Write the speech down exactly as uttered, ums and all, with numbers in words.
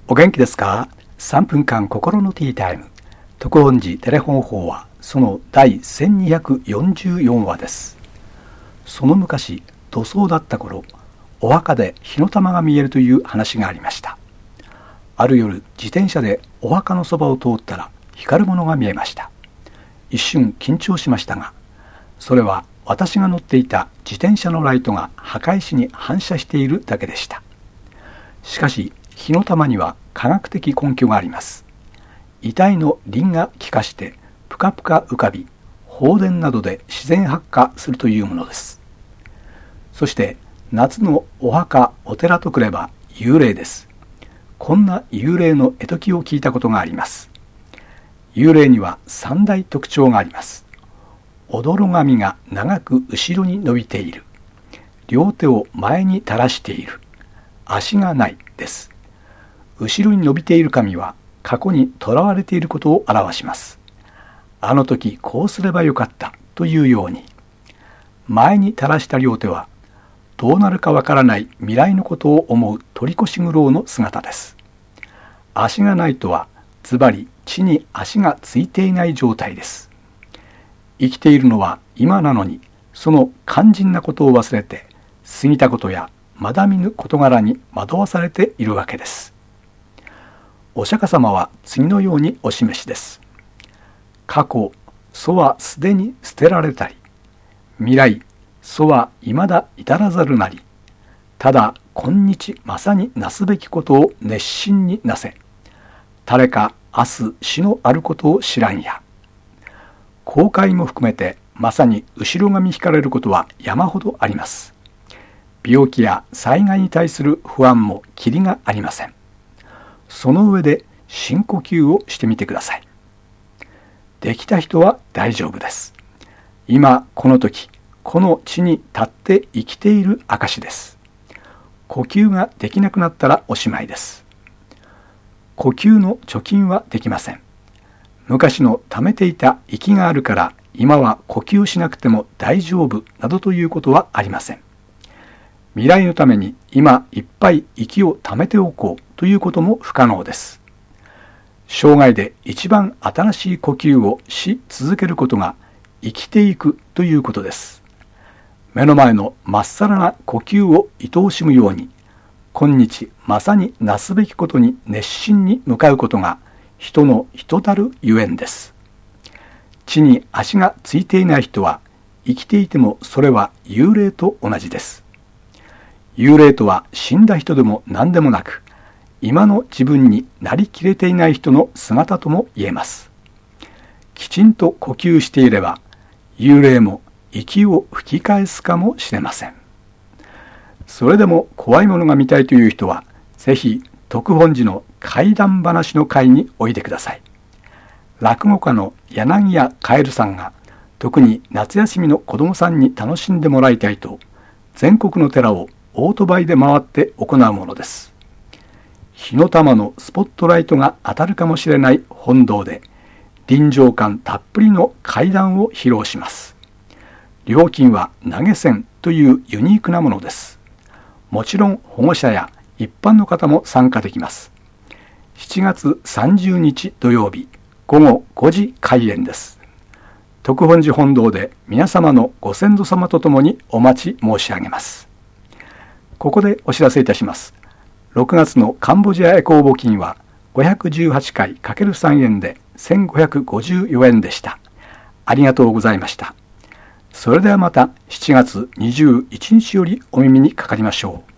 お元気ですか？さんぷんかん心のティータイム。特本寺テレフォン法話、その第せんにひゃくよんじゅうよんわです。その昔、土葬だった頃、お墓で火の玉が見えるという話がありました。ある夜、自転車でお墓のそばを通ったら光るものが見えました。一瞬緊張しましたが、それは私が乗っていた自転車のライトが墓石に反射しているだけでした。しかし、火の玉には科学的根拠があります。遺体のリンが気化してプカプカ浮かび、放電などで自然発火するというものです。そして夏のお墓お寺とくれば幽霊です。こんな幽霊の絵解きを聞いたことがあります。幽霊には三大特徴があります。おどろ髪が長く後ろに伸びている。両手を前に垂らしている。足がないです。後ろに伸びている髪は過去にとらわれていることを表します。あの時こうすればよかったというように。前に垂らした両手はどうなるかわからない未来のことを思う取り越し苦労の姿です。足がないとはズバリ地に足がついていない状態です。生きているのは今なのに、その肝心なことを忘れて過ぎたことやまだ見ぬ事柄に惑わされているわけです。お釈迦様は次のようにお示しです。過去、そはすでに捨てられたり、未来、そは未だ至らざるなり、ただ今日まさになすべきことを熱心になせ、誰か明日死のあることを知らんや。後悔も含めてまさに後ろ髪引かれることは山ほどあります。病気や災害に対する不安もきりがありません。その上で深呼吸をしてみてください。できた人は大丈夫です。今この時、この地に立って生きている証です。呼吸ができなくなったらおしまいです。呼吸の貯金はできません。昔の溜めていた息があるから今は呼吸しなくても大丈夫などということはありません。未来のために今いっぱい息を溜めておこうということも不可能です。生涯で一番新しい呼吸をし続けることが生きていくということです。目の前のまっさらな呼吸を愛おしむように、今日まさになすべきことに熱心に向かうことが人の人たるゆえんです。地に足がついていない人は生きていてもそれは幽霊と同じです。幽霊とは死んだ人でも何でもなく、今の自分になりきれていない人の姿とも言えます。きちんと呼吸していれば、幽霊も息を吹き返すかもしれません。それでも怖いものが見たいという人は、ぜひ徳本寺の怪談話の会においでください。落語家の柳家蛙さんが、特に夏休みの子どもさんに楽しんでもらいたいと、全国の寺をオートバイで回って行うものです。火の玉のスポットライトが当たるかもしれない本堂で、臨場感たっぷりの怪談を披露します。料金は投げ銭というユニークなものです。もちろん保護者や一般の方も参加できます。しちがつさんじゅうにち土曜日、ごごごじ開演です。徳本寺本堂で皆様のご先祖様とともにお待ち申し上げます。ここでお知らせいたします。ろくがつのカンボジアエコー募金はごひゃくじゅうはちかい かけるさん 円でせんごひゃくごじゅうよえんでした。ありがとうございました。それではまたしちがつにじゅういちにちよりお耳にかかりましょう。